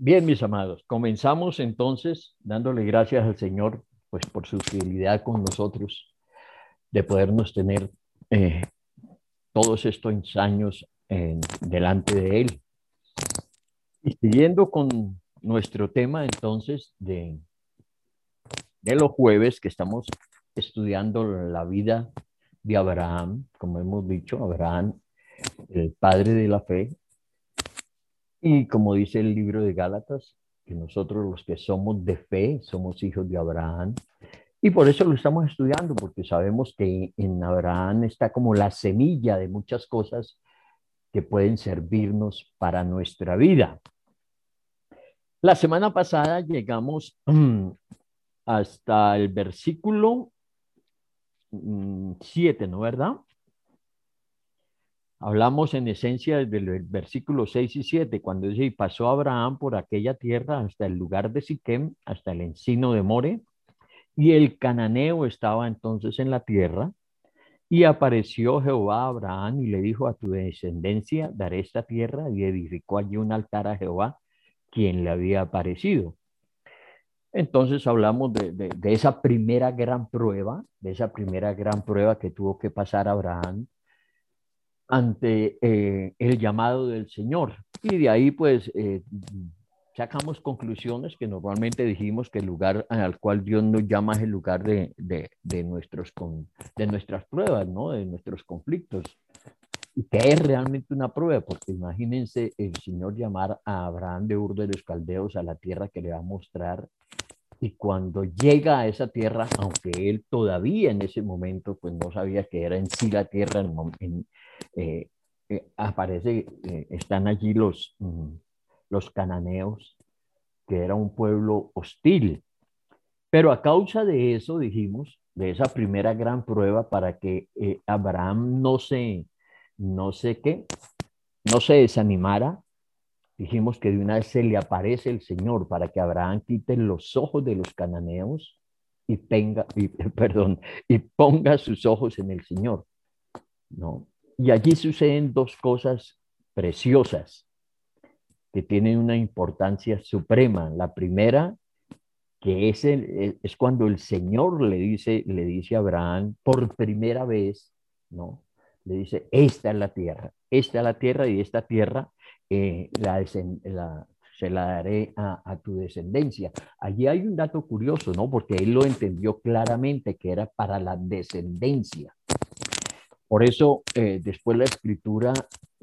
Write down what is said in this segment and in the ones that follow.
Bien, mis amados, comenzamos entonces dándole gracias al Señor, pues por su fidelidad con nosotros, de podernos tener eh, todos estos años delante de Él. Y siguiendo con nuestro tema entonces de los jueves que estamos estudiando la vida de Abraham, como hemos dicho, Abraham, el padre de la fe, y como dice el libro de Gálatas, que nosotros los que somos de fe somos hijos de Abraham. Y por eso lo estamos estudiando, porque sabemos que en Abraham está como la semilla de muchas cosas que pueden servirnos para nuestra vida. La semana pasada llegamos hasta el versículo 7, ¿no, verdad? Hablamos en esencia desde el versículo 6 y 7, cuando dice, y pasó Abraham por aquella tierra hasta el lugar de Siquem, hasta el encino de More, y el cananeo estaba entonces en la tierra. Y apareció Jehová a Abraham y le dijo, a tu descendencia daré esta tierra, y edificó allí un altar a Jehová, quien le había aparecido. Entonces hablamos de esa primera gran prueba, de esa primera gran prueba que tuvo que pasar Abraham ante el llamado del Señor. Y de ahí pues sacamos conclusiones que normalmente dijimos que el lugar al cual Dios nos llama es el lugar de nuestras pruebas, ¿no? De nuestros conflictos. ¿Y qué es realmente una prueba? Porque imagínense el Señor llamar a Abraham de Ur de los Caldeos a la tierra que le va a mostrar. Y cuando llega a esa tierra, aunque él todavía en ese momento pues no sabía que era en sí la tierra, eh, aparece, están allí los cananeos, que era un pueblo hostil. Pero a causa de eso, dijimos, de esa primera gran prueba para que Abraham no sé qué, no se desanimara, dijimos que de una vez se le aparece el Señor para que Abraham quite los ojos de los cananeos perdón, y ponga sus ojos en el Señor, ¿no? Y allí suceden dos cosas preciosas que tienen una importancia suprema. La primera, que es cuando el Señor le dice a Abraham por primera vez, ¿no? Le dice, esta es la tierra y esta tierra se la daré a tu descendencia. Allí hay un dato curioso, ¿no? Porque él lo entendió claramente que era para la descendencia. Por eso, después la escritura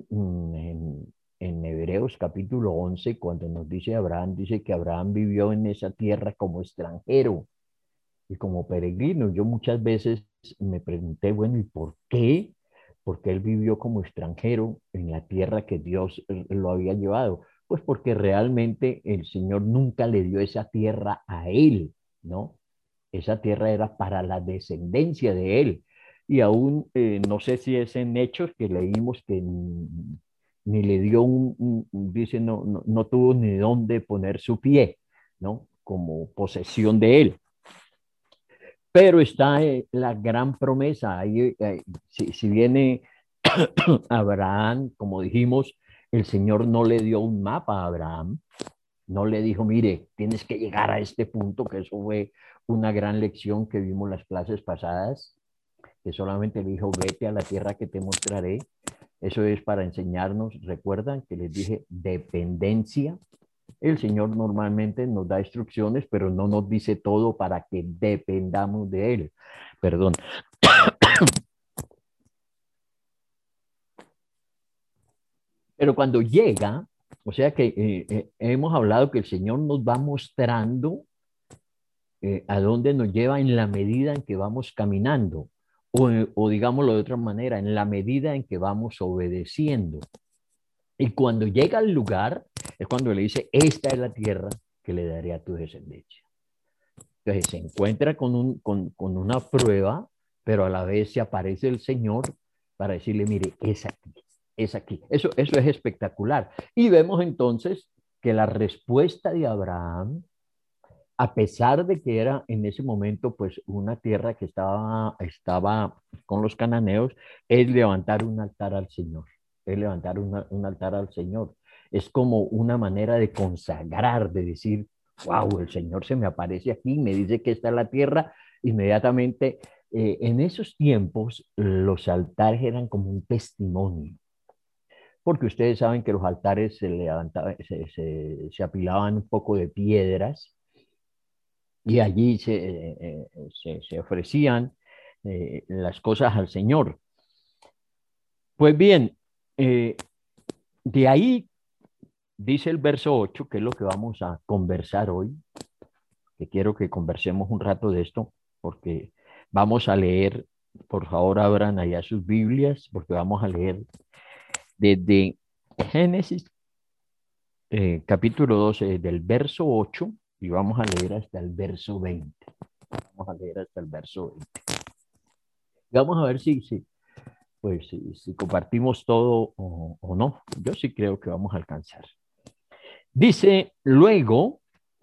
en Hebreos capítulo 11, cuando nos dice Abraham, dice que Abraham vivió en esa tierra como extranjero y como peregrino. Yo muchas veces me pregunté, bueno, ¿y por qué? Porque él vivió como extranjero en la tierra que Dios lo había llevado. Pues porque realmente el Señor nunca le dio esa tierra a él, ¿no? Esa tierra era para la descendencia de él. Y aún no sé si es en Hechos que leímos que ni le dio dice, no tuvo ni dónde poner su pie, ¿no? Como posesión de él. Pero está la gran promesa. Ahí, si viene Abraham, como dijimos, el Señor no le dio un mapa a Abraham, no le dijo, mire, tienes que llegar a este punto, que eso fue una gran lección que vimos las clases pasadas, que solamente le dijo, vete a la tierra que te mostraré. Eso es para enseñarnos, recuerdan que les dije, dependencia. El Señor normalmente nos da instrucciones, pero no nos dice todo para que dependamos de Él. Perdón. Pero cuando llega, o sea que hemos hablado que el Señor nos va mostrando a dónde nos lleva en la medida en que vamos caminando, o digámoslo de otra manera, en la medida en que vamos obedeciendo. Y cuando llega al lugar, es cuando le dice, esta es la tierra que le daré a tu descendencia. Entonces se encuentra con una prueba, pero a la vez se aparece el Señor para decirle, mire, es aquí, es aquí. Eso es espectacular. Y vemos entonces que la respuesta de Abraham, a pesar de que era en ese momento pues una tierra que estaba con los cananeos, es levantar un altar al Señor, es levantar un altar al Señor. Es como una manera de consagrar, de decir, wow, el Señor se me aparece aquí, me dice que esta es la tierra, inmediatamente. En esos tiempos, los altares eran como un testimonio, porque ustedes saben que los altares se levantaban, se apilaban un poco de piedras y allí se ofrecían las cosas al Señor. Pues bien, eh, de ahí dice el verso 8, que es lo que vamos a conversar hoy, que quiero que conversemos un rato de esto, porque vamos a leer, por favor abran allá sus Biblias, porque vamos a leer desde Génesis capítulo 12, del verso 8, y vamos a leer hasta el verso 20. Vamos a leer hasta el verso 20. Y vamos a ver si compartimos todo o no. Yo sí creo que vamos a alcanzar. Dice, luego,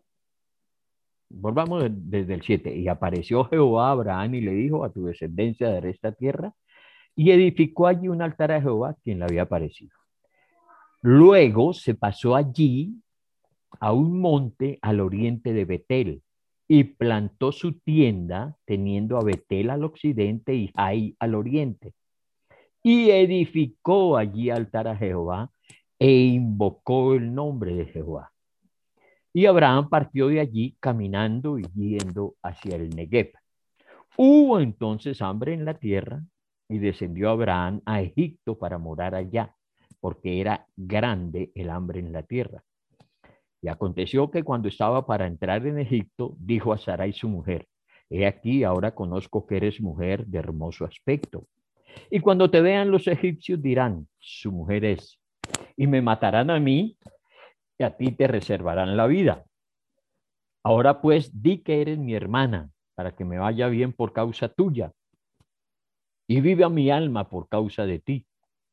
volvamos desde el 7, y apareció Jehová a Abraham y le dijo, a tu descendencia daré esta tierra, y edificó allí un altar a Jehová, quien le había aparecido. Luego se pasó allí a un monte al oriente de Betel y plantó su tienda teniendo a Betel al occidente y Jai al oriente. Y edificó allí altar a Jehová e invocó el nombre de Jehová. Y Abraham partió de allí caminando y yendo hacia el Negev. Hubo entonces hambre en la tierra y descendió Abraham a Egipto para morar allá, porque era grande el hambre en la tierra. Y aconteció que cuando estaba para entrar en Egipto, dijo a Sarai su mujer, he aquí, ahora conozco que eres mujer de hermoso aspecto. Y cuando te vean los egipcios dirán, su mujer es, y me matarán a mí, y a ti te reservarán la vida. Ahora pues, di que eres mi hermana, para que me vaya bien por causa tuya, y viva mi alma por causa de ti.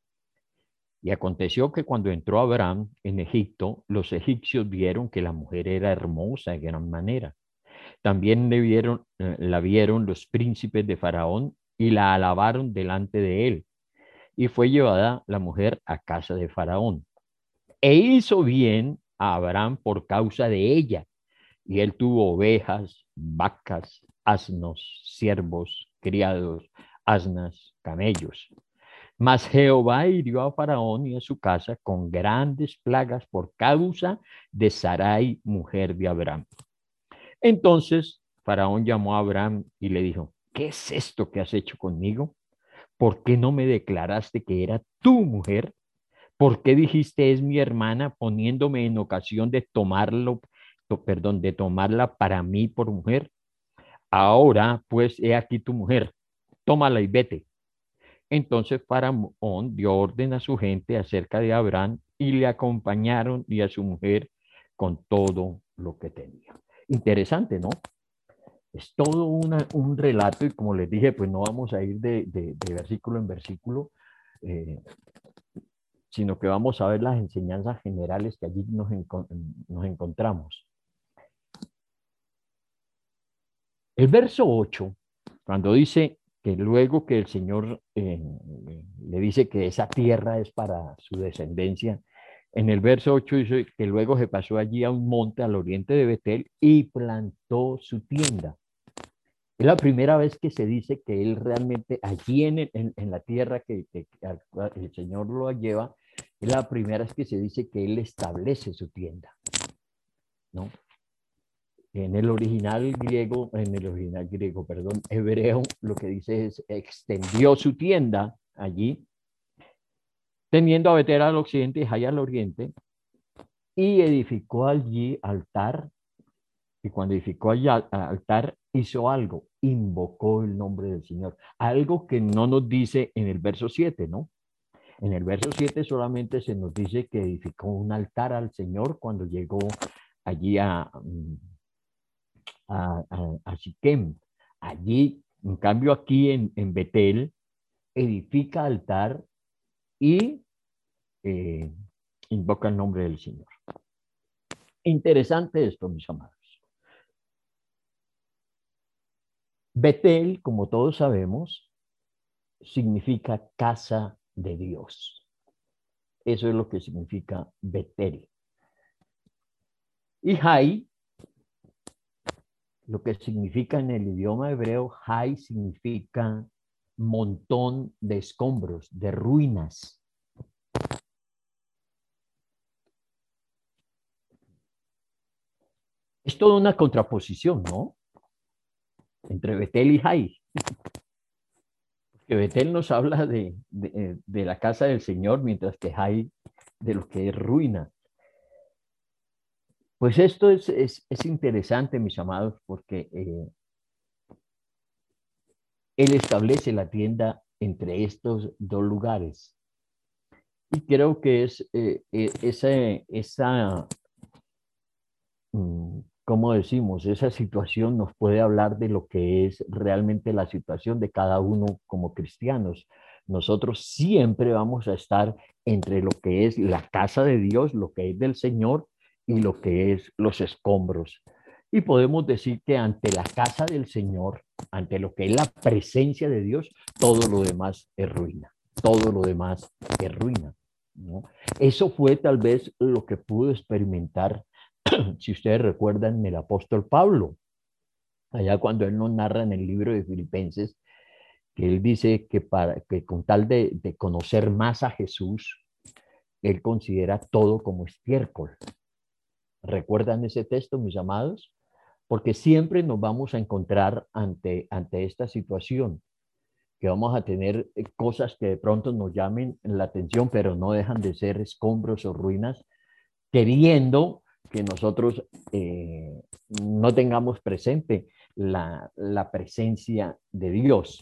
Y aconteció que cuando entró Abraham en Egipto, los egipcios vieron que la mujer era hermosa de gran manera. También la vieron los príncipes de Faraón y la alabaron delante de él. Y fue llevada la mujer a casa de Faraón. E hizo bien a Abraham por causa de ella. Y él tuvo ovejas, vacas, asnos, siervos, criados, asnas, camellos. Mas Jehová hirió a Faraón y a su casa con grandes plagas por causa de Sarai, mujer de Abraham. Entonces Faraón llamó a Abraham y le dijo, ¿qué es esto que has hecho conmigo? ¿Por qué no me declaraste que era tu mujer? ¿Por qué dijiste es mi hermana poniéndome en ocasión de de tomarla para mí por mujer? Ahora, pues, he aquí tu mujer, tómala y vete. Entonces Faraón dio orden a su gente acerca de Abraham y le acompañaron y a su mujer con todo lo que tenía. Interesante, ¿no? Es todo un relato y como les dije, pues no vamos a ir de versículo en versículo, eh, sino que vamos a ver las enseñanzas generales que allí nos encontramos. El verso 8, cuando dice que luego que el Señor le dice que esa tierra es para su descendencia, en el verso 8 dice que luego se pasó allí a un monte al oriente de Betel y plantó su tienda. Es la primera vez que se dice que él realmente allí en la tierra que el Señor lo lleva, es la primera vez que se dice que él establece su tienda, ¿no? Perdón, hebreo, lo que dice es extendió su tienda allí, teniendo a Betel al occidente y Jai al oriente, y edificó allí altar. Y cuando edificó allí altar, hizo algo, invocó el nombre del Señor. Algo que no nos dice en el verso 7, ¿no? En el verso 7 solamente se nos dice que edificó un altar al Señor cuando llegó allí a Siquem. Allí, en cambio, aquí en Betel, edifica altar y eh, invoca el nombre del Señor. Interesante esto, mis amados. Betel, como todos sabemos, significa casa de Dios. Eso es lo que significa Betel. Y Jai, lo que significa en el idioma hebreo, Jai significa montón de escombros, de ruinas. Es toda una contraposición, ¿no? Entre Betel y Jai. Que Betel nos habla de la casa del Señor, mientras que Jai de lo que es ruina. Pues esto es interesante, mis amados, porque Él establece la tienda entre estos dos lugares. Y creo que es esa, ¿cómo decimos? Esa situación nos puede hablar de lo que es realmente la situación de cada uno como cristianos. Nosotros siempre vamos a estar entre lo que es la casa de Dios, lo que es del Señor y lo que es los escombros. Y podemos decir que ante la casa del Señor, ante lo que es la presencia de Dios, todo lo demás es ruina. Todo lo demás es ruina, ¿no? Eso fue tal vez lo que pudo experimentar, si ustedes recuerdan, el apóstol Pablo, allá cuando él nos narra en el libro de Filipenses, que él dice que con tal de conocer más a Jesús, él considera todo como estiércol. ¿Recuerdan ese texto, mis amados? Porque siempre nos vamos a encontrar ante esta situación, que vamos a tener cosas que de pronto nos llamen la atención, pero no dejan de ser escombros o ruinas, queriendo que nosotros no tengamos presente la presencia de Dios.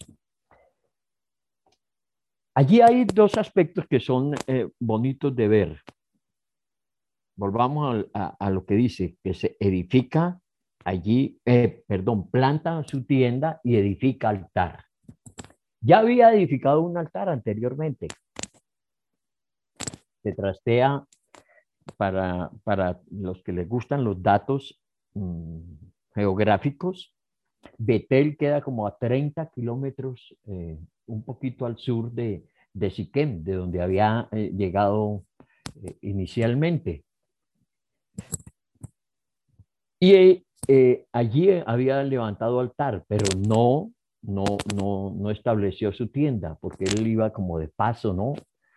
Allí hay dos aspectos que son bonitos de ver. Volvamos a lo que dice, que se edifica allí, perdón, planta su tienda y edifica altar. Ya había edificado un altar anteriormente. Se trastea para los que les gustan los datos geográficos. Betel queda como a 30 kilómetros, un poquito al sur de Siquem, de donde había llegado inicialmente. Y allí había levantado altar, pero no estableció su tienda, porque él iba como de paso, ¿no?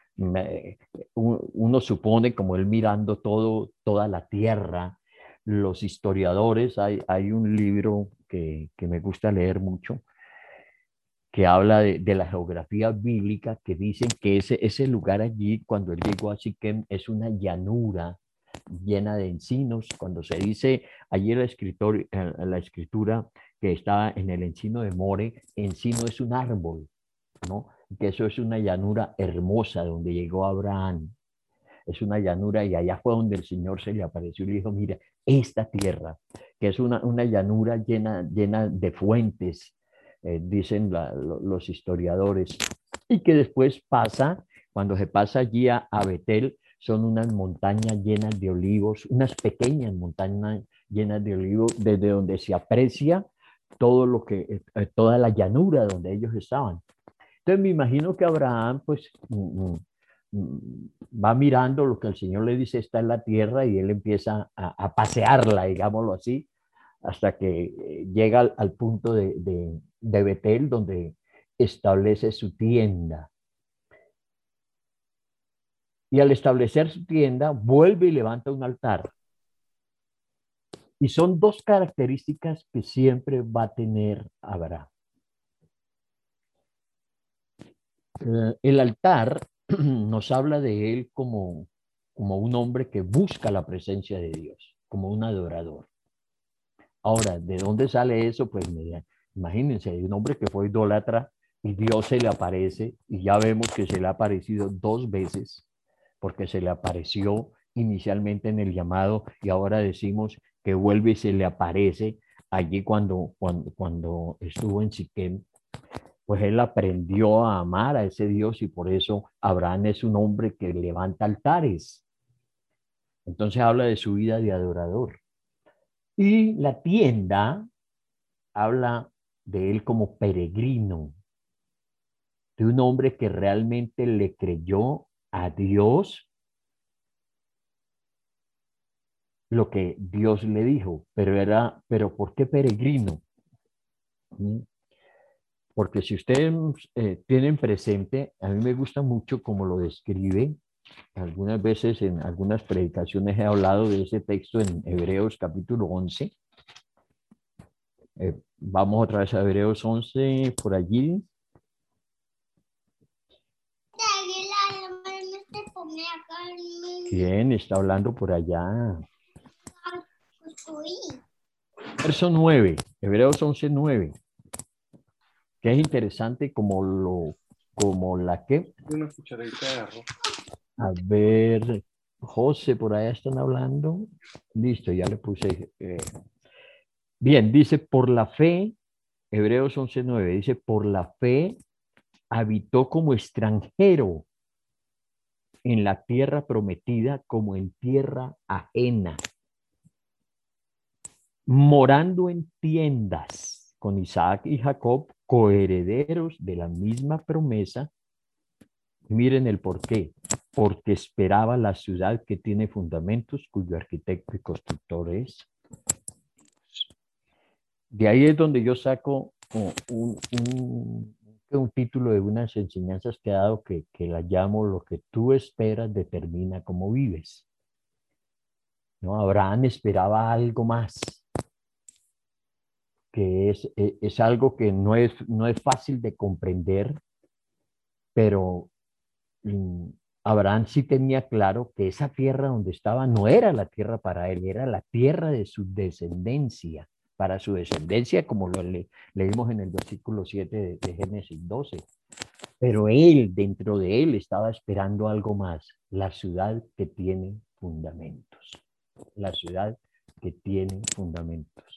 Uno supone, como él mirando toda la tierra, los historiadores, hay un libro que me gusta leer mucho, que habla de la geografía bíblica, que dicen que ese lugar allí, cuando él llegó a Siquem, es una llanura llena de encinos. Cuando se dice allí la escritura que estaba en el encino de More, encino es un árbol, ¿no? Que eso es una llanura hermosa donde llegó Abraham. Es una llanura y allá fue donde el Señor se le apareció y le dijo, mira, esta tierra, que es una llanura llena de fuentes, dicen los historiadores, y que después pasa, cuando se pasa allí a Betel, son unas montañas llenas de olivos, unas pequeñas montañas llenas de olivos, desde donde se aprecia todo lo que, toda la llanura donde ellos estaban. Entonces me imagino que Abraham, pues, va mirando lo que el Señor le dice está en la tierra y él empieza a pasearla, digámoslo así, hasta que llega al punto de Betel, donde establece su tienda. Y al establecer su tienda, vuelve y levanta un altar. Y son dos características que siempre va a tener Abraham. El altar nos habla de él como un hombre que busca la presencia de Dios, como un adorador. Ahora, ¿de dónde sale eso? Pues imagínense, hay un hombre que fue idólatra y Dios se le aparece y ya vemos que se le ha aparecido dos veces, porque se le apareció inicialmente en el llamado y ahora decimos que vuelve y se le aparece allí cuando estuvo en Siquem. Pues él aprendió a amar a ese Dios y por eso Abraham es un hombre que levanta altares. Entonces habla de su vida de adorador. Y la tienda habla de él como peregrino, de un hombre que realmente le creyó a Dios lo que Dios le dijo, pero ¿por qué peregrino? ¿Mm? Porque si ustedes tienen presente, a mí me gusta mucho cómo lo describe. Algunas veces en algunas predicaciones he hablado de ese texto en Hebreos capítulo 11. Vamos otra vez a Hebreos 11 por allí. ¿Quién está hablando por allá? Verso 9, Hebreos 11, 9, que es interesante como la que, Una cucharadita de arroz. a ver, José, por allá están hablando. Listo, ya le puse. Bien, dice, por la fe, Hebreos 11, 9, dice, por la fe habitó como extranjero en la tierra prometida como en tierra ajena, morando en tiendas con Isaac y Jacob, coherederos de la misma promesa. Miren el por qué. Porque esperaba la ciudad que tiene fundamentos, cuyo arquitecto y constructor es. De ahí es donde yo saco un título de unas enseñanzas que he dado que la llamo lo que tú esperas determina cómo vives. ¿No? Abraham esperaba algo más, que es algo que no es fácil de comprender, pero mm, Abraham sí tenía claro que esa tierra donde estaba no era la tierra para él, era la tierra de su descendencia, para su descendencia, como leímos en el versículo 7 de Génesis 12. Pero él, dentro de él, estaba esperando algo más, la ciudad que tiene fundamentos, la ciudad que tiene fundamentos.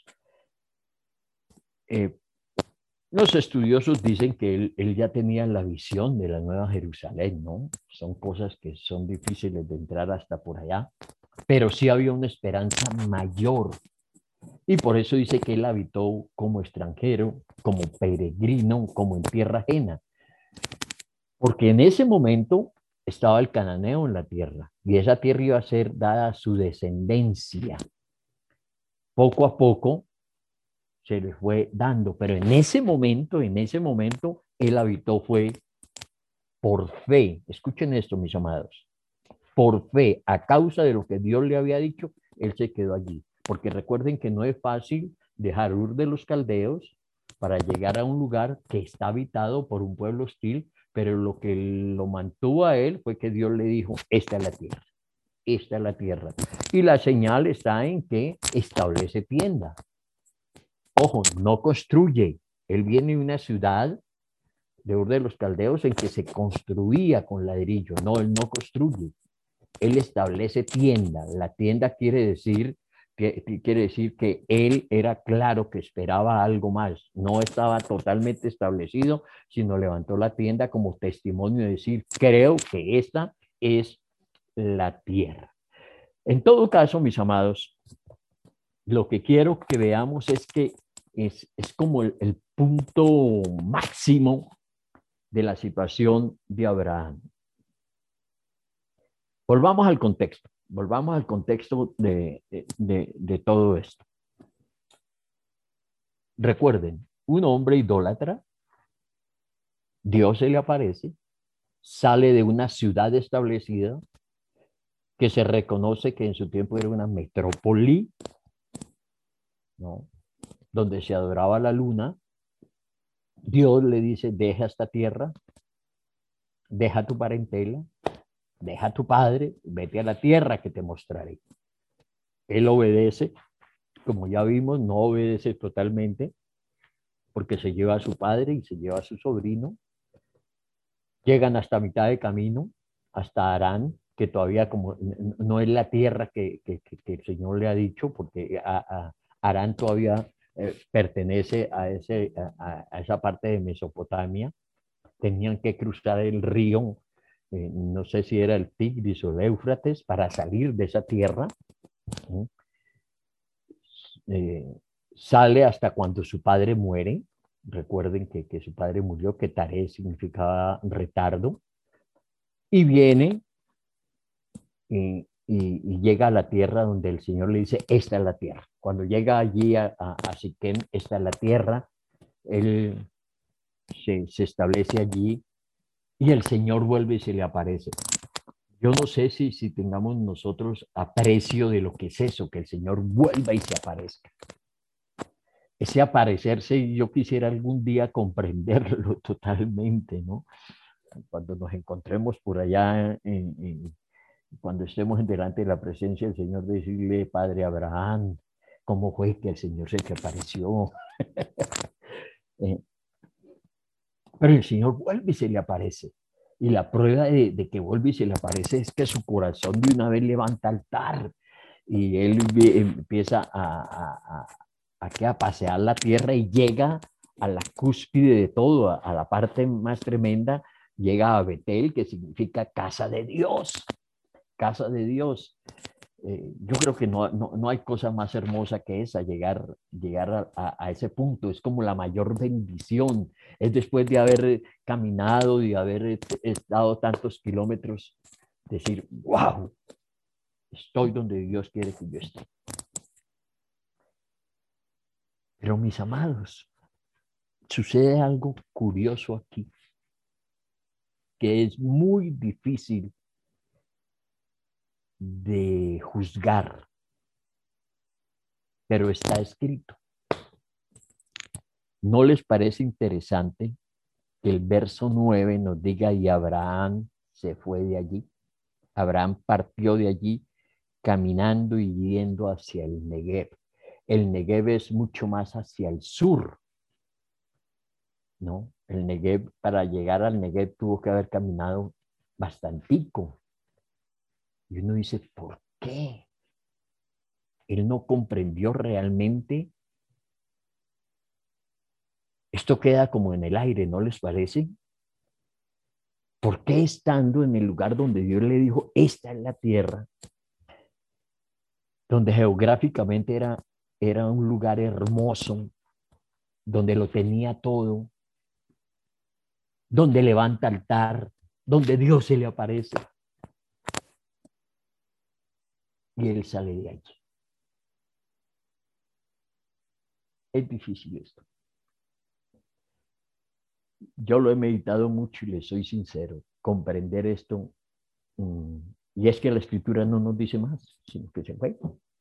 Eh, Los estudiosos dicen que él ya tenía la visión de la Nueva Jerusalén, ¿no? Son cosas que son difíciles de entrar hasta por allá, pero sí había una esperanza mayor. Y por eso dice que él habitó como extranjero, como peregrino, como en tierra ajena, porque en ese momento estaba el cananeo en la tierra y esa tierra iba a ser dada a su descendencia. Poco a poco se le fue dando, pero en ese momento, él habitó fue por fe. Escuchen esto, mis amados. Por fe, a causa de lo que Dios le había dicho, él se quedó allí. Porque recuerden que no es fácil dejar Ur de los Caldeos para llegar a un lugar que está habitado por un pueblo hostil, pero lo que lo mantuvo a él fue que Dios le dijo, esta es la tierra, esta es la tierra. Y la señal está en que establece tienda. Ojo, no construye. Él viene de una ciudad de Ur de los Caldeos en que se construía con ladrillo. No, él no construye. Él establece tienda. La tienda quiere decir que él era claro que esperaba algo más. No estaba totalmente establecido, sino levantó la tienda como testimonio de decir, creo que esta es la tierra. En todo caso, mis amados, lo que quiero que veamos es que es como el punto máximo de la situación de Abraham. Volvamos al contexto de todo esto. Recuerden, un hombre idólatra, Dios se le aparece, sale de una ciudad establecida que se reconoce que en su tiempo era una metrópoli, ¿no? Donde se adoraba la luna. Dios le dice, deja esta tierra, deja tu parentela, deja a tu padre, vete a la tierra que te mostraré. Él obedece, como ya vimos, no obedece totalmente, porque se lleva a su padre y se lleva a su sobrino. Llegan hasta mitad de camino, hasta Harán, que todavía como no es la tierra que el Señor le ha dicho, porque Harán todavía pertenece a esa parte de Mesopotamia. Tenían que cruzar el río, no sé si era el Tigris o el Éufrates, para salir de esa tierra. ¿Sí? eh, Sale hasta cuando su padre muere. Recuerden que su padre murió, que Taré significaba retardo. Y viene y llega a la tierra donde el Señor le dice, esta es la tierra. Cuando llega allí a Siquem, esta es la tierra, él se establece allí y el Señor vuelve y se le aparece. Yo no sé si tengamos nosotros aprecio de lo que es eso, que el Señor vuelva y se aparezca. Ese aparecerse, yo quisiera algún día comprenderlo totalmente, ¿no? Cuando nos encontremos por allá, cuando estemos delante de la presencia del Señor, decirle, Padre Abraham, ¿cómo fue que el Señor se te apareció? Eh, pero el Señor vuelve y se le aparece. Y la prueba de que vuelve y se le aparece es que su corazón de una vez levanta altar y él empieza a pasear la tierra y llega a la cúspide de todo, a la parte más tremenda, llega a Betel, que significa casa de Dios, casa de Dios. Yo creo que no hay cosa más hermosa que esa, llegar a ese punto. Es como la mayor bendición. Es después de haber caminado y haber estado tantos kilómetros, decir, wow, estoy donde Dios quiere que yo esté. Pero mis amados, sucede algo curioso aquí, que es muy difícil de juzgar, pero está escrito. ¿No les parece interesante que el verso 9 nos diga, y Abraham se fue de allí? Abraham partió de allí caminando y yendo hacia el Negev. El Negev es mucho más hacia el sur, ¿no? El Negev, para llegar al Negev tuvo que haber caminado bastantico. Y uno dice, ¿por qué? Él no comprendió realmente. Esto queda como en el aire, ¿no les parece? ¿Por qué estando en el lugar donde Dios le dijo, esta es la tierra, donde geográficamente era un lugar hermoso, donde lo tenía todo, donde levanta altar, donde Dios se le aparece, y él sale de allí? Es difícil esto. Yo lo he meditado mucho y le soy sincero, comprender esto. mm, y es que la escritura no nos dice más, sino que se fue.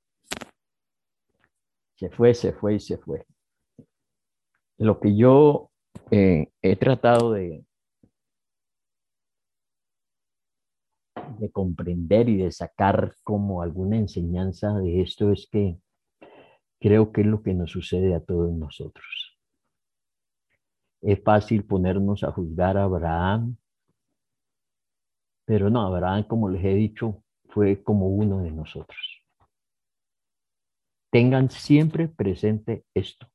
Se fue, se fue y se fue. Lo que yo he tratado de comprender y de sacar como alguna enseñanza de esto es que creo que es lo que nos sucede a todos nosotros. Es fácil ponernos a juzgar a Abraham, pero no, Abraham, como les he dicho, fue como uno de nosotros. Tengan siempre presente esto.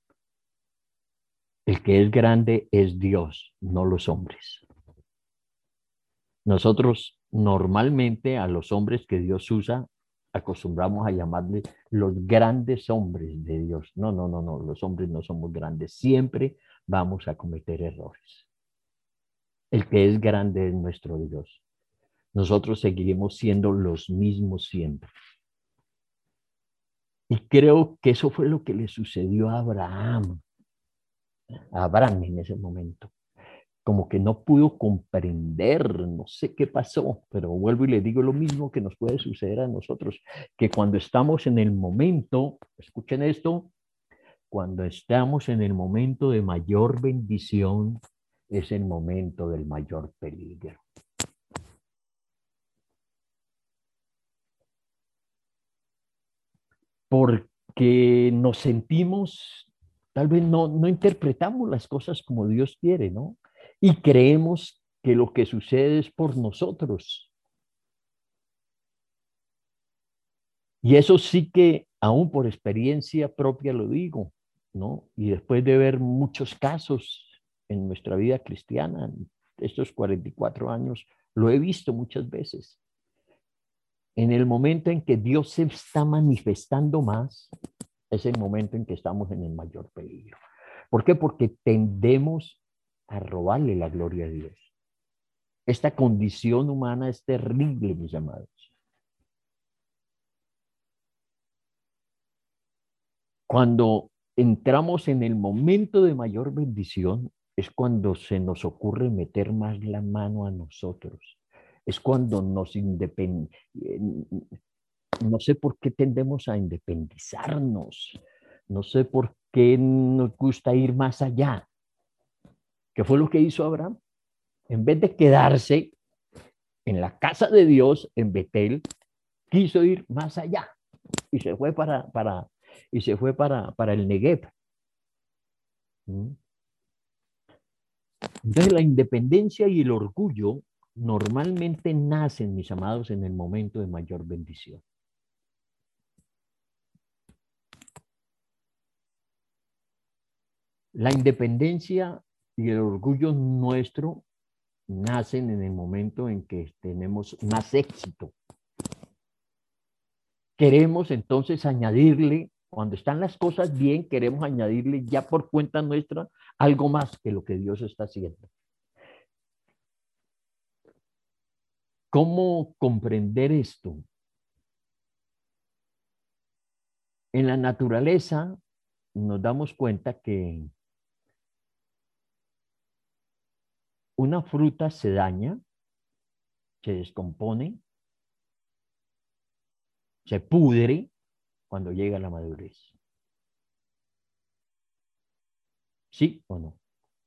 El que es grande es Dios, no los hombres. Nosotros normalmente a los hombres que Dios usa acostumbramos a llamarles los grandes hombres de Dios. No, no, no, no, los hombres no somos grandes. Siempre vamos a cometer errores. El que es grande es nuestro Dios. Nosotros seguiremos siendo los mismos siempre. Y creo que eso fue lo que le sucedió a Abraham en ese momento. Como que no pudo comprender, no sé qué pasó, pero vuelvo y le digo lo mismo que nos puede suceder a nosotros, que cuando estamos en el momento, escuchen esto, cuando estamos en el momento de mayor bendición, es el momento del mayor peligro. Porque nos sentimos, tal vez no interpretamos las cosas como Dios quiere, ¿no? Y creemos que lo que sucede es por nosotros. Y eso sí que, aún por experiencia propia lo digo, ¿no? Y después de ver muchos casos en nuestra vida cristiana, estos 44 años, lo he visto muchas veces. En el momento en que Dios se está manifestando más, es el momento en que estamos en el mayor peligro. ¿Por qué? Porque tendemos a robarle la gloria a Dios. Esta condición humana es terrible, mis amados. Cuando entramos en el momento de mayor bendición, es cuando se nos ocurre meter más la mano a nosotros. Es cuando no sé por qué tendemos a independizarnos. No sé por qué nos gusta ir más allá. ¿Qué fue lo que hizo Abraham? En vez de quedarse en la casa de Dios en Betel, quiso ir más allá y se fue para el Negev. ¿Mm? Entonces la independencia y el orgullo normalmente nacen, mis amados, en el momento de mayor bendición. La independencia y el orgullo nuestro nacen en el momento en que tenemos más éxito. Queremos entonces añadirle, cuando están las cosas bien, queremos añadirle ya por cuenta nuestra algo más que lo que Dios está haciendo. ¿Cómo comprender esto? En la naturaleza nos damos cuenta que una fruta se daña, se descompone, se pudre cuando llega a la madurez. ¿Sí o no?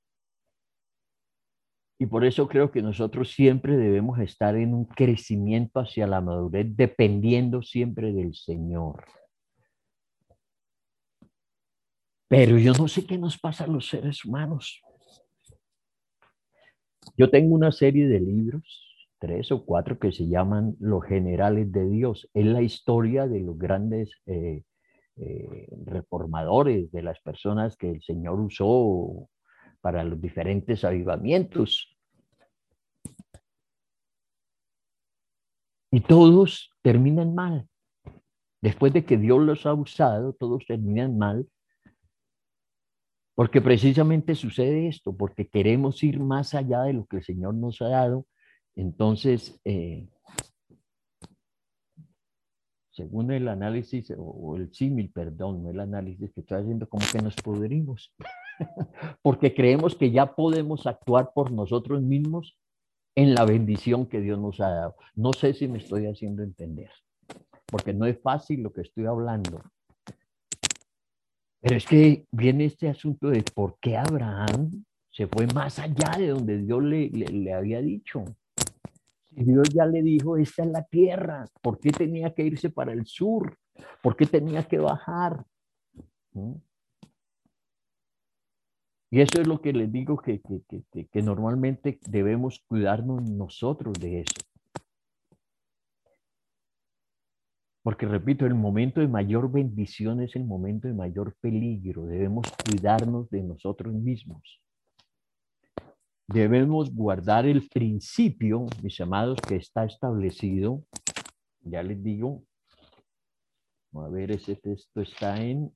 Y por eso creo que nosotros siempre debemos estar en un crecimiento hacia la madurez, dependiendo siempre del Señor. Pero yo no sé qué nos pasa a los seres humanos. Yo tengo una serie de libros, 3 o 4, que se llaman Los Generales de Dios. Es la historia de los grandes reformadores, de las personas que el Señor usó para los diferentes avivamientos. Y todos terminan mal. Después de que Dios los ha usado, todos terminan mal, porque precisamente sucede esto, porque queremos ir más allá de lo que el Señor nos ha dado. Entonces, según el análisis o el símil, perdón, no el análisis que estoy haciendo, como que nos pudrimos, porque creemos que ya podemos actuar por nosotros mismos en la bendición que Dios nos ha dado. No sé si me estoy haciendo entender, porque no es fácil lo que estoy hablando. Pero es que viene este asunto de por qué Abraham se fue más allá de donde Dios le había dicho. Si Dios ya le dijo, esta es la tierra, ¿por qué tenía que irse para el sur? ¿Por qué tenía que bajar? ¿Mm? Y eso es lo que les digo que normalmente debemos cuidarnos nosotros de eso. Porque repito, el momento de mayor bendición es el momento de mayor peligro. Debemos cuidarnos de nosotros mismos. Debemos guardar el principio, mis amados, que está establecido. Ya les digo, a ver, ese texto está en,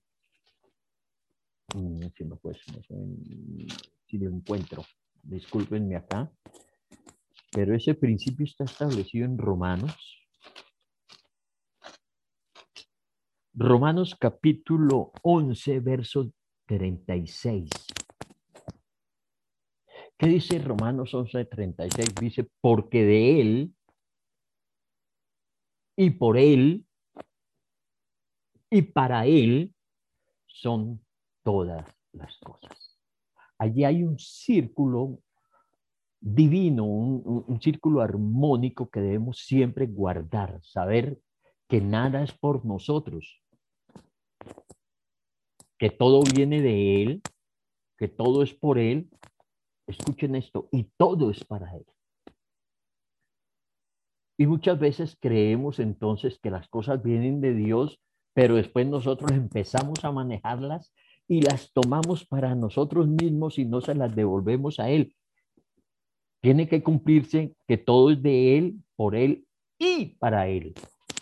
si me pues, no sé si lo encuentro, discúlpenme acá, pero ese principio está establecido en Romanos capítulo 11, verso 36. ¿Qué dice Romanos 11, 36? Dice, porque de Él y por Él y para Él son todas las cosas. Allí hay un círculo divino, un círculo armónico que debemos siempre guardar, saber que nada es por nosotros, que todo viene de Él, que todo es por Él. Escuchen esto, y todo es para Él. Y muchas veces creemos entonces que las cosas vienen de Dios, pero después nosotros empezamos a manejarlas y las tomamos para nosotros mismos y no se las devolvemos a Él. Tiene que cumplirse que todo es de Él, por Él y para Él.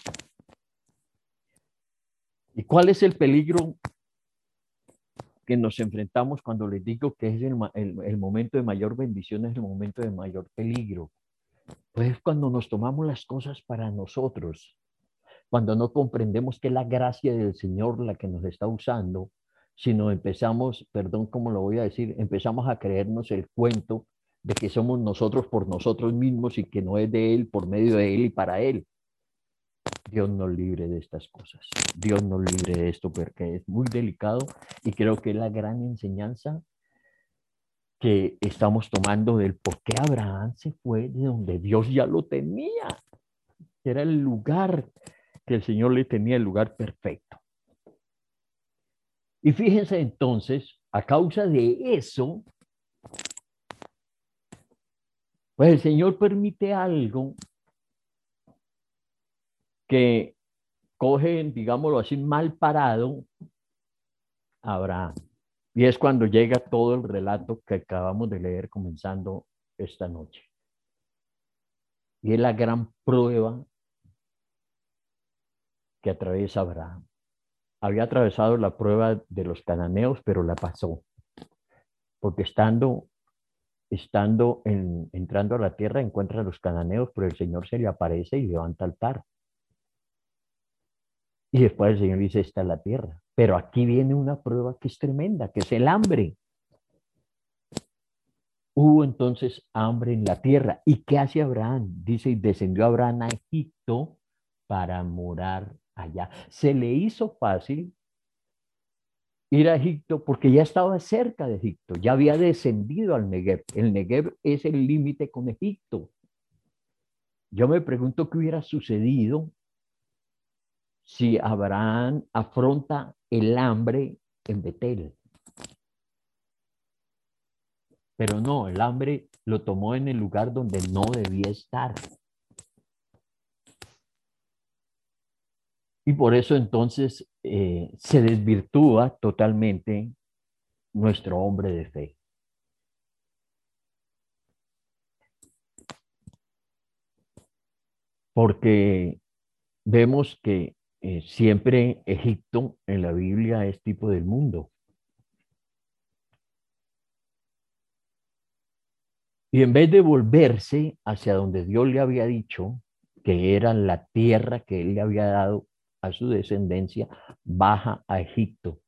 ¿Y cuál es el peligro que nos enfrentamos cuando les digo que es el momento de mayor bendición, es el momento de mayor peligro? Pues cuando nos tomamos las cosas para nosotros. cuando no comprendemos que es la gracia del Señor la que nos está usando, sino empezamos, perdón, ¿cómo lo voy a decir? Empezamos a creernos el cuento de que somos nosotros por nosotros mismos y que no es de Él, por medio de Él y para Él. Dios nos libre de estas cosas. Dios nos libre de esto porque es muy delicado y creo que es la gran enseñanza que estamos tomando del por qué Abraham se fue de donde Dios ya lo tenía, que era el lugar que el Señor le tenía, el lugar perfecto. Y fíjense entonces, a causa de eso, pues el Señor permite algo que coge, digámoslo así, mal parado a Abraham. Y es cuando llega todo el relato que acabamos de leer comenzando esta noche. Y es la gran prueba que atraviesa Abraham. Había atravesado la prueba de los cananeos, pero la pasó. Porque entrando a la tierra, encuentra a los cananeos, pero el Señor se le aparece y levanta altar. Y después el Señor dice, esta es la tierra. Pero aquí viene una prueba que es tremenda, que es el hambre. Hubo entonces hambre en la tierra. ¿Y qué hace Abraham? Dice, y descendió Abraham a Egipto para morar allá. Se le hizo fácil ir a Egipto porque ya estaba cerca de Egipto, ya había descendido al Negev. El Negev es el límite con Egipto. Yo me pregunto qué hubiera sucedido si Abraham afronta el hambre en Betel. Pero no, el hambre lo tomó en el lugar donde no debía estar. Y por eso entonces se desvirtúa totalmente nuestro hombre de fe. Porque vemos que siempre Egipto en la Biblia es tipo del mundo. Y en vez de volverse hacia donde Dios le había dicho, que era la tierra que él le había dado a su descendencia, baja a Egipto.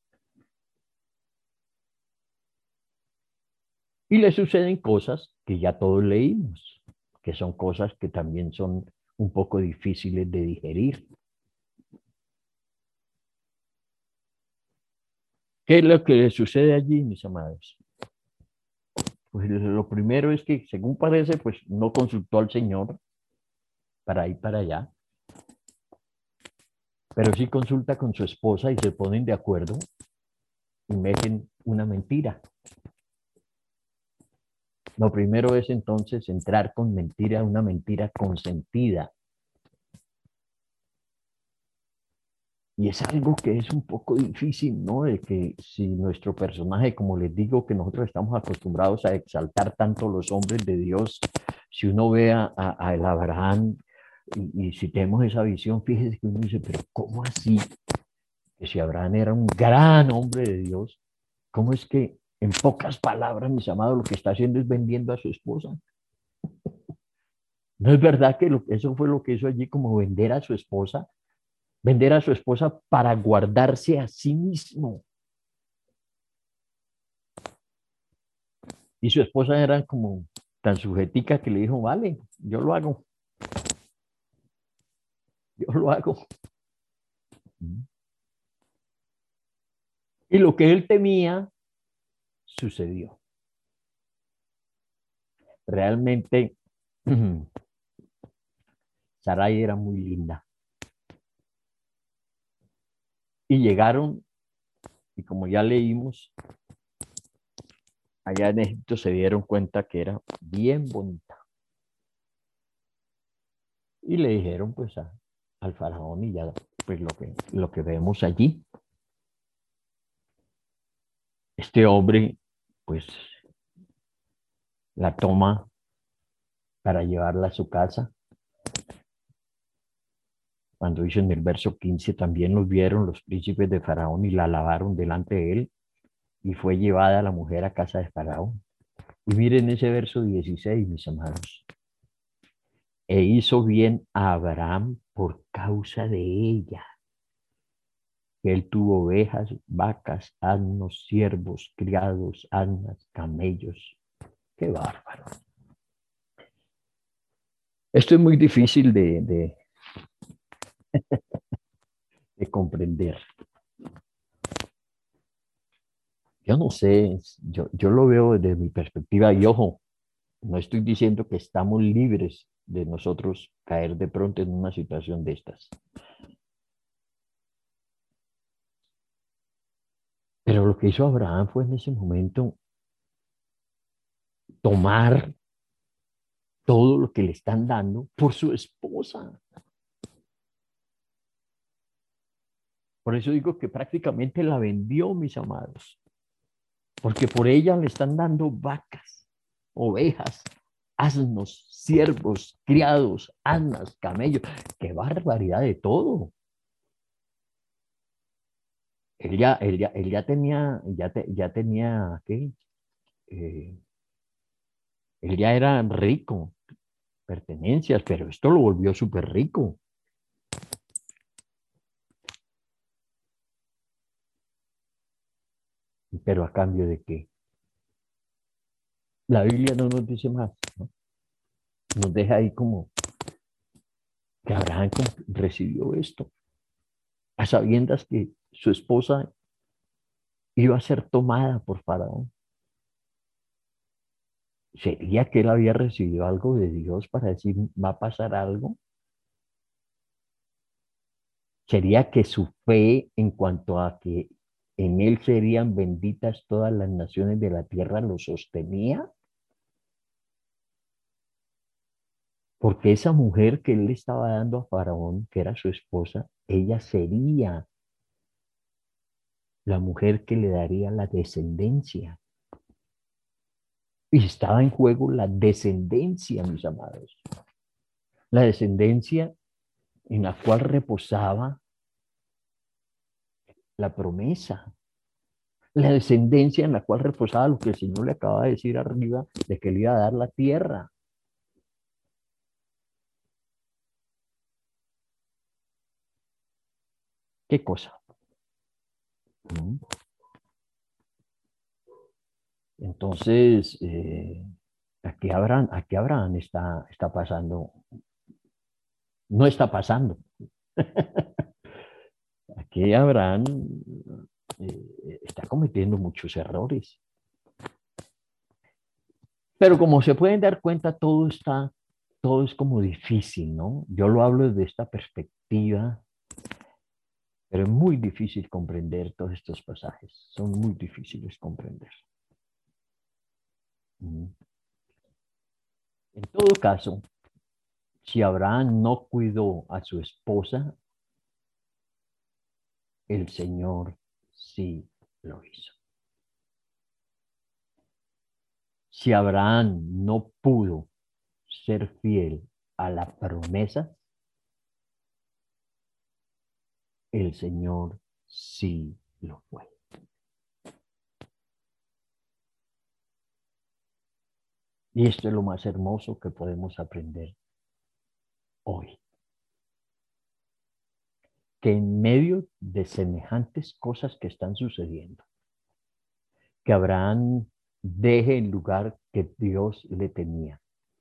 Y le suceden cosas que ya todos leímos, que son cosas que también son un poco difíciles de digerir. ¿Qué es lo que le sucede allí, mis amados? Pues lo primero es que, según parece, pues no consultó al Señor para ir para allá, pero sí consulta con su esposa y se ponen de acuerdo y meten una mentira. Lo primero es entonces entrar con mentira, una mentira consentida. Y es algo que es un poco difícil, ¿no? De que si nuestro personaje, como les digo, que nosotros estamos acostumbrados a exaltar tanto los hombres de Dios, si uno ve a el Abraham y si tenemos esa visión, fíjese que uno dice, pero ¿cómo así? Que si Abraham era un gran hombre de Dios, ¿cómo es que en pocas palabras, mis amados, lo que está haciendo es vendiendo a su esposa? ¿No es verdad que eso fue lo que hizo allí, como vender a su esposa? Vender a su esposa para guardarse a sí mismo. Y su esposa era como tan sujetica que le dijo, vale, yo lo hago, yo lo hago. Y lo que él temía sucedió. Realmente, Sarai era muy linda. Y llegaron, y como ya leímos, allá en Egipto se dieron cuenta que era bien bonita. Y le dijeron pues al faraón y ya pues lo que vemos allí. Este hombre pues la toma para llevarla a su casa. Cuando dice en el verso 15, también los vieron los príncipes de Faraón y la alabaron delante de él, y fue llevada la mujer a casa de Faraón. Y miren ese verso 16, mis amados. e hizo bien a Abraham por causa de ella. Él tuvo ovejas, vacas, asnos, siervos, criados, asnas, camellos. ¡Qué bárbaro! Esto es muy difícil de comprender. Yo no sé, yo lo veo desde mi perspectiva y ojo, no estoy diciendo que estamos libres de nosotros caer de pronto en una situación de estas. Pero lo que hizo Abraham fue en ese momento tomar todo lo que le están dando por su esposa. Por eso digo que prácticamente la vendió, mis amados, porque por ella le están dando vacas, ovejas, asnos, siervos, criados, asnas, camellos. ¡Qué barbaridad de todo! Él ya tenía, ya tenía, ¿qué? Eh, él ya era rico, pertenencias, pero esto lo volvió súper rico. Pero a cambio de qué? La Biblia no nos dice más, ¿no? Nos deja ahí como que Abraham recibió esto, a sabiendas que su esposa iba a ser tomada por Faraón. ¿Sería que él había recibido algo de Dios para decir, va a pasar algo? ¿Sería que su fe en cuanto a que en él serían benditas todas las naciones de la tierra lo sostenía? Porque esa mujer que él le estaba dando a Faraón, que era su esposa, ella sería la mujer que le daría la descendencia. Y estaba en juego la descendencia, mis amados. La descendencia en la cual reposaba la promesa. La descendencia en la cual reposaba lo que el Señor le acaba de decir arriba, de que le iba a dar la tierra. ¿Qué cosa? ¿Mm? Entonces, aquí Abraham está pasando, no está pasando. Aquí Abraham está cometiendo muchos errores. Pero como se pueden dar cuenta, todo es como difícil, ¿no? Yo lo hablo desde esta perspectiva, pero es muy difícil comprender todos estos pasajes. Son muy difíciles comprender. Mm. En todo caso, si Abraham no cuidó a su esposa, el Señor sí lo hizo. Si Abraham no pudo ser fiel a la promesa, el Señor sí lo fue. Y esto es lo más hermoso que podemos aprender hoy. Que en medio de semejantes cosas que están sucediendo, que Abraham deje el lugar que Dios le tenía,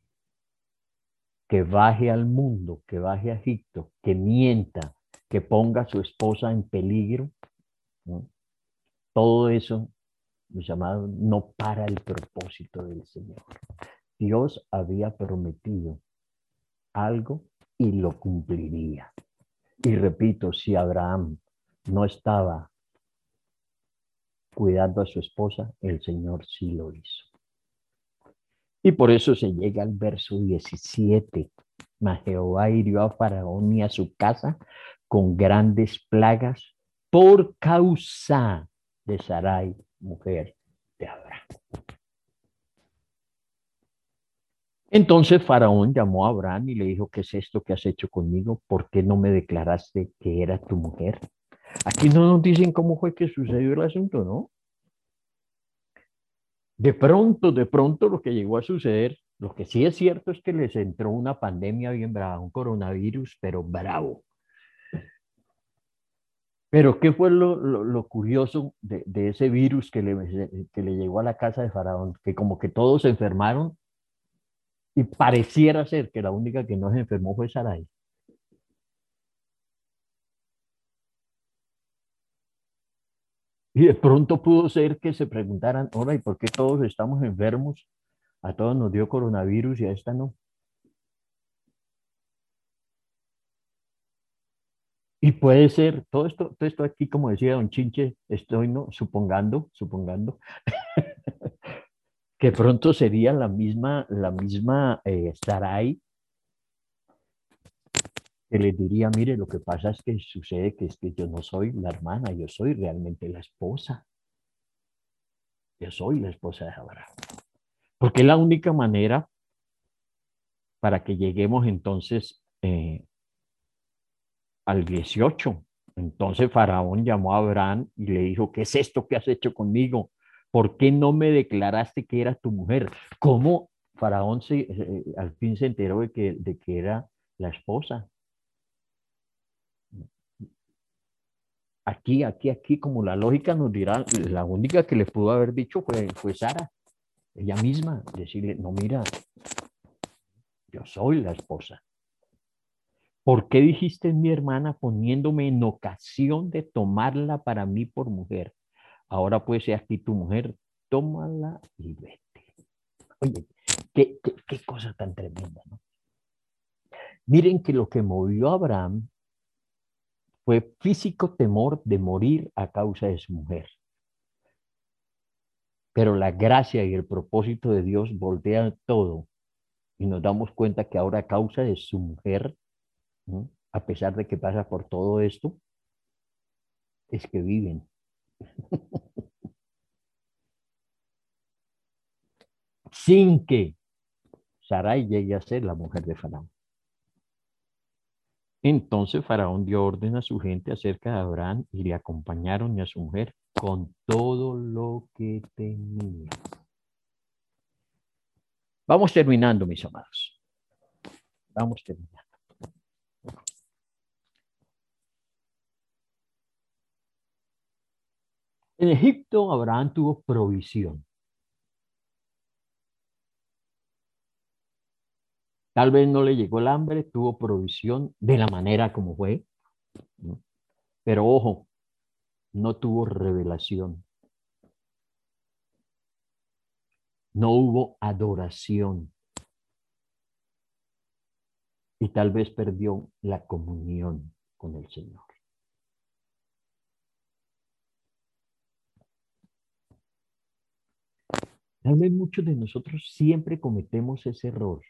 que baje al mundo, que baje a Egipto, que mienta, que ponga a su esposa en peligro, ¿no? Todo eso, mis amados, no para el propósito del Señor. Dios había prometido algo y lo cumpliría. Y repito, si Abraham no estaba cuidando a su esposa, el Señor sí lo hizo. Y por eso se llega al verso 17. Mas Jehová hirió a Faraón y a su casa con grandes plagas por causa de Sarai, mujer de Abraham. Entonces Faraón llamó a Abraham y le dijo, ¿qué es esto que has hecho conmigo? ¿Por qué no me declaraste que era tu mujer? Aquí no nos dicen cómo fue que sucedió el asunto, ¿no? De pronto lo que llegó a suceder, Lo que sí es cierto es que les entró una pandemia bien brava, un coronavirus, pero bravo. Pero ¿qué fue lo curioso de ese virus que le llegó a la casa de Faraón? Que como que todos se enfermaron y pareciera ser que la única que no se enfermó fue Sarai. Y de pronto pudo ser que se preguntaran, ahora, ¿y por qué todos estamos enfermos? A todos nos dio coronavirus y a esta no. Y puede ser, todo esto aquí, como decía Don Chinche, estoy no, supongando, que pronto sería la misma Sarai que les diría, mire, lo que pasa es que sucede que es que yo no soy la hermana, yo soy realmente la esposa, yo soy la esposa de Abraham. Porque es la única manera para que lleguemos entonces al 18. Entonces Faraón llamó a Abraham y le dijo, ¿qué es esto que has hecho conmigo? ¿Por qué no me declaraste que era tu mujer? ¿Cómo Faraón al fin se enteró de que era la esposa? Aquí, como la lógica nos dirá, la única que le pudo haber dicho fue Sara, ella misma, decirle, no, mira, yo soy la esposa. ¿Por qué dijiste mi hermana poniéndome en ocasión de tomarla para mí por mujer? Ahora pues sea aquí tu mujer, tómala y vete. Oye, qué cosa tan tremenda, ¿no? Miren que lo que movió a Abraham fue físico temor de morir a causa de su mujer. Pero la gracia y el propósito de Dios voltean todo y nos damos cuenta que ahora a causa de su mujer, ¿no? A pesar de que pasa por todo esto, es que viven. Sin que Sarai llegue a ser la mujer de Faraón. Entonces Faraón dio orden a su gente acerca de Abraham y le acompañaron y a su mujer con todo lo que tenía. Vamos terminando, mis amados. Vamos terminando. En Egipto, Abraham tuvo provisión. Tal vez no le llegó el hambre, tuvo provisión de la manera como fue, ¿no? Pero ojo, no tuvo revelación, no hubo adoración y tal vez perdió la comunión con el Señor. Tal vez muchos de nosotros siempre cometemos ese error,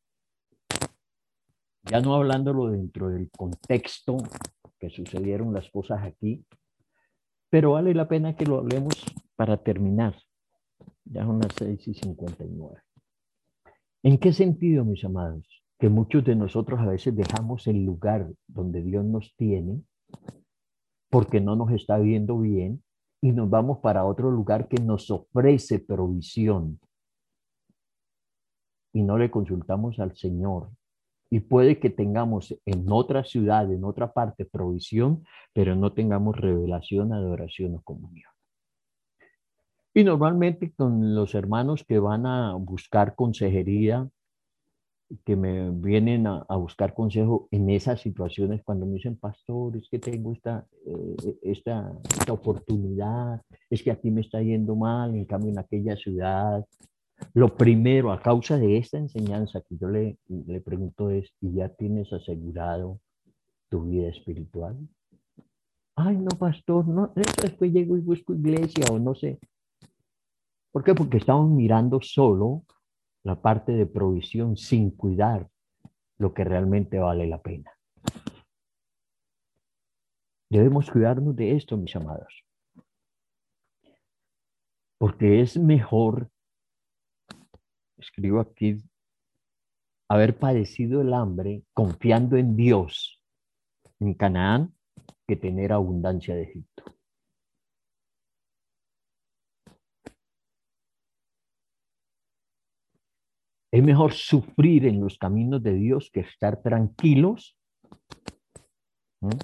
ya no hablándolo dentro del contexto que sucedieron las cosas aquí, pero vale la pena que lo hablemos para terminar. Ya son las 6:59. ¿En qué sentido, mis amados? Que muchos de nosotros a veces dejamos el lugar donde Dios nos tiene porque no nos está viendo bien y nos vamos para otro lugar que nos ofrece provisión y no le consultamos al Señor. Y puede que tengamos en otra ciudad, en otra parte, provisión, pero no tengamos revelación, adoración o comunión. Y normalmente con los hermanos que van a buscar consejería, que me vienen a buscar consejo en esas situaciones cuando me dicen, pastor, es que tengo esta oportunidad, es que aquí me está yendo mal, en cambio en aquella ciudad. Lo primero, a causa de esta enseñanza que yo le pregunto es, ¿y ya tienes asegurado tu vida espiritual? Ay, no, pastor, no, eso después llego y busco iglesia o no sé. ¿Por qué? Porque estamos mirando solo la parte de provisión sin cuidar lo que realmente vale la pena. Debemos cuidarnos de esto, mis amados, porque es mejor, escribo aquí, haber padecido el hambre confiando en Dios en Canaán que tener abundancia de Egipto. Es mejor sufrir en los caminos de Dios que estar tranquilos, ¿m?,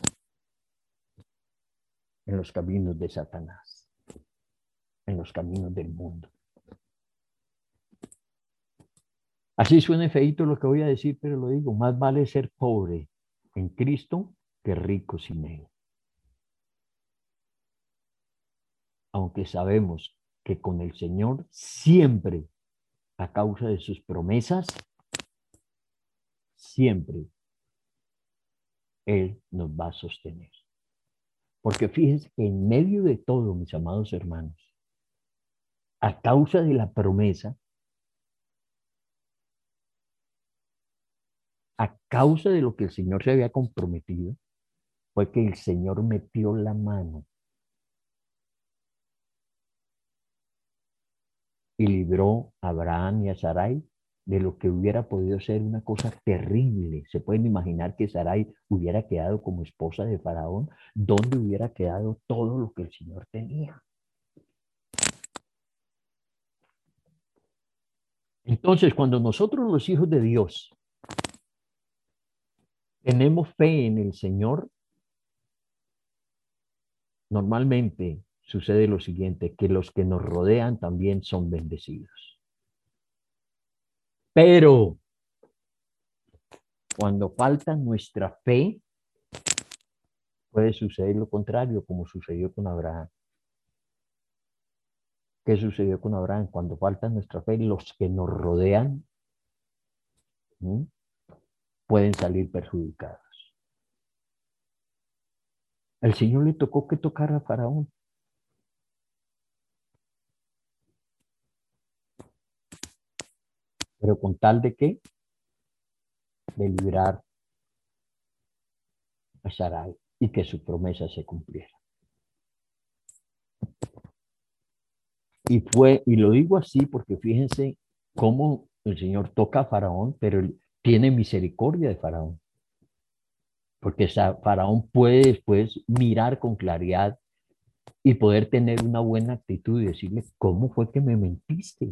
en los caminos de Satanás, en los caminos del mundo. Así suena feíto lo que voy a decir, pero lo digo, más vale ser pobre en Cristo que rico sin Él. Aunque sabemos que con el Señor siempre, a causa de sus promesas, siempre Él nos va a sostener. Porque fíjense que en medio de todo, mis amados hermanos, a causa de la promesa, a causa de lo que el Señor se había comprometido, fue que el Señor metió la mano y libró a Abraham y a Sarai de lo que hubiera podido ser una cosa terrible. Se pueden imaginar que Sarai hubiera quedado como esposa de Faraón, donde hubiera quedado todo lo que el Señor tenía. Entonces, cuando nosotros los hijos de Dios tenemos fe en el Señor, normalmente sucede lo siguiente, que los que nos rodean también son bendecidos. Pero cuando falta nuestra fe, puede suceder lo contrario, como sucedió con Abraham. ¿Qué sucedió con Abraham? Cuando falta nuestra fe, los que nos rodean, ¿m?, pueden salir perjudicados. El Señor le tocó que tocar a Faraón. ¿Pero con tal de qué? De librar a Sarai y que su promesa se cumpliera. Y lo digo así porque fíjense cómo el Señor toca a Faraón, pero él tiene misericordia de Faraón. Porque Faraón puede después mirar con claridad y poder tener una buena actitud y decirle, ¿cómo fue que me mentiste?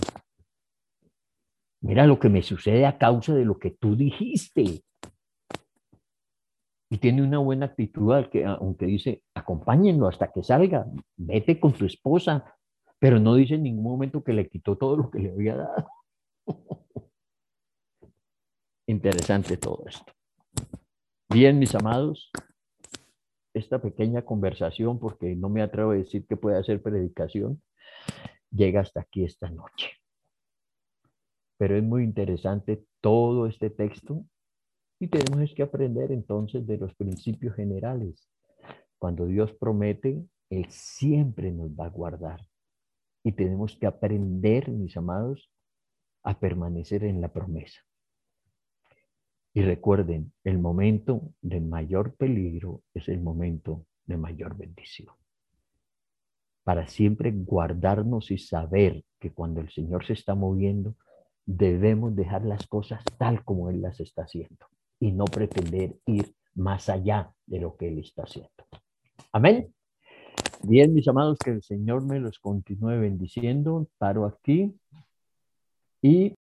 Mira lo que me sucede a causa de lo que tú dijiste. Y tiene una buena actitud, aunque dice, acompáñenlo hasta que salga, vete con tu esposa, pero no dice en ningún momento que le quitó todo lo que le había dado. Interesante todo esto. Bien, mis amados, esta pequeña conversación, porque no me atrevo a decir que puede hacer predicación, llega hasta aquí esta noche. Pero es muy interesante todo este texto y tenemos que aprender entonces de los principios generales. Cuando Dios promete, Él siempre nos va a guardar. Y tenemos que aprender, mis amados, a permanecer en la promesa. Y recuerden, el momento de mayor peligro es el momento de mayor bendición. Para siempre guardarnos y saber que cuando el Señor se está moviendo, debemos dejar las cosas tal como Él las está haciendo y no pretender ir más allá de lo que Él está haciendo. Amén. Bien, mis amados, que el Señor me los continúe bendiciendo. Paro aquí y